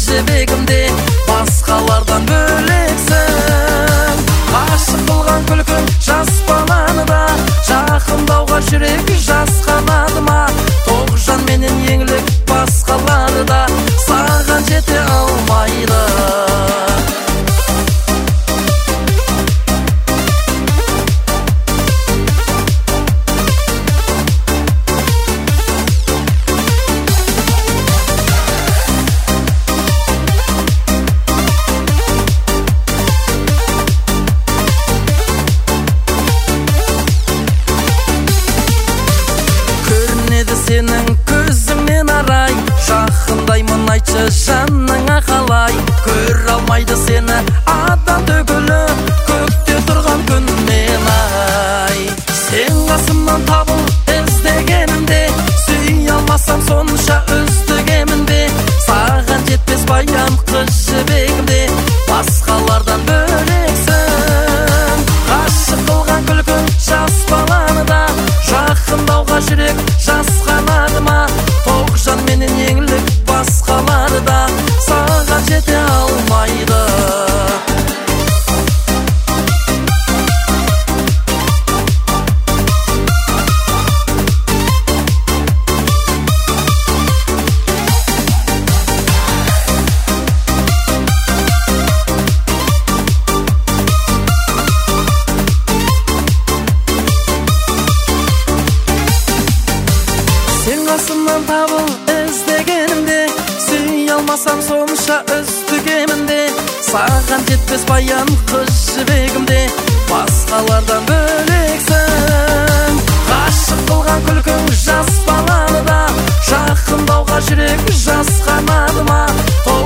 жібегімде басқалардан бөлексің. Ғашық болған күлкің жас баланы да жақындауға жүрек жасқанады ма? Тоғжан менен еңлік басқалары да саған жете алмайды. Сенің көзіңнен арай, жақындаймын айтшы жаныңа қалай. Көр алмайды сені адам түгілі, көкте тұрған күннен ай. Сен қасымнан табыл іздегенімде, сүй алмасам сонша үздігемінде. Саған жетпес баян қыз жібегімде басқалардан бөлексің. Ғашық қылған күлкің жас баланы да жақындауға жүрек жасқанады ма? Тоғжан менен еңлік басқалары да саған жете алмайды. Сен қасымнан табыл іздегенімде, сүй алмасам сонша үздігемінде. Саған жетпес баян қыз жібегімде басқалардан бөлексің. Ғашық қылған күлкің жас баланы да жақындауға жүрек жасқанады ма?